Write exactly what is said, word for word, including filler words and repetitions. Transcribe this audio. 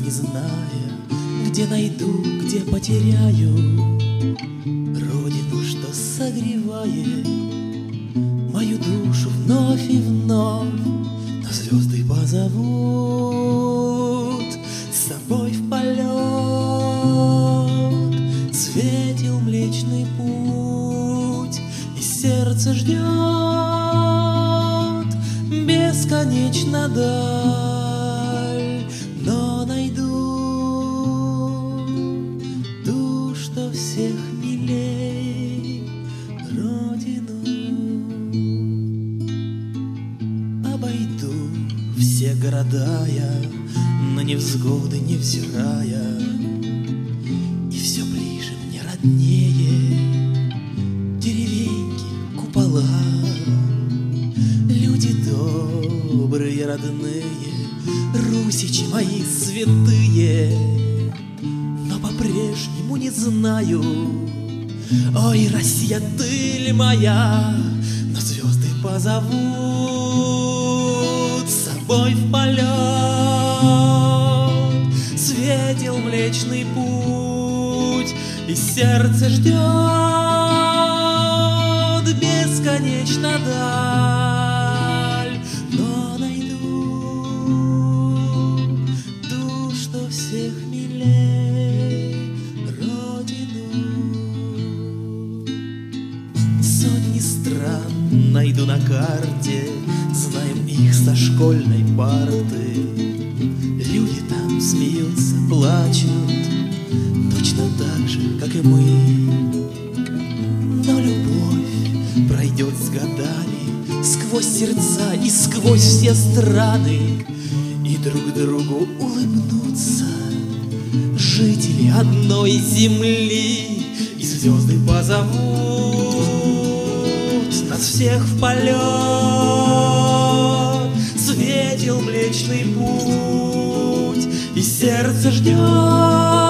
не зная, где найду, где потеряю родину, что согревает мою душу вновь и вновь. Но звезды позовут с тобой в полет. Светил Млечный Путь, и сердце ждет бесконечно даль. Но найду ту, что всех милей, родину. Обойду все города я, на невзгоды невзирая, и все ближе мне роднее деревеньки, купола, люди добрые, родные, русичи мои святые. Но по-прежнему не знаю, ой, Россия, ты ли моя? Но звезды позовут с собой в полет. Светил Млечный Путь, и сердце ждет бесконечно даль. Но найду ту, что всех милей, родину. Сотни стран найду на карте, знаем их со школьной парты. Люди там смеются, плачут, точно так же, как и мы. Но любовь пройдет с годами сквозь сердца и сквозь все страны, и друг другу улыбнутся жители одной земли. И звезды позовут нас всех в полет. Светил Млечный Путь, и сердце ждет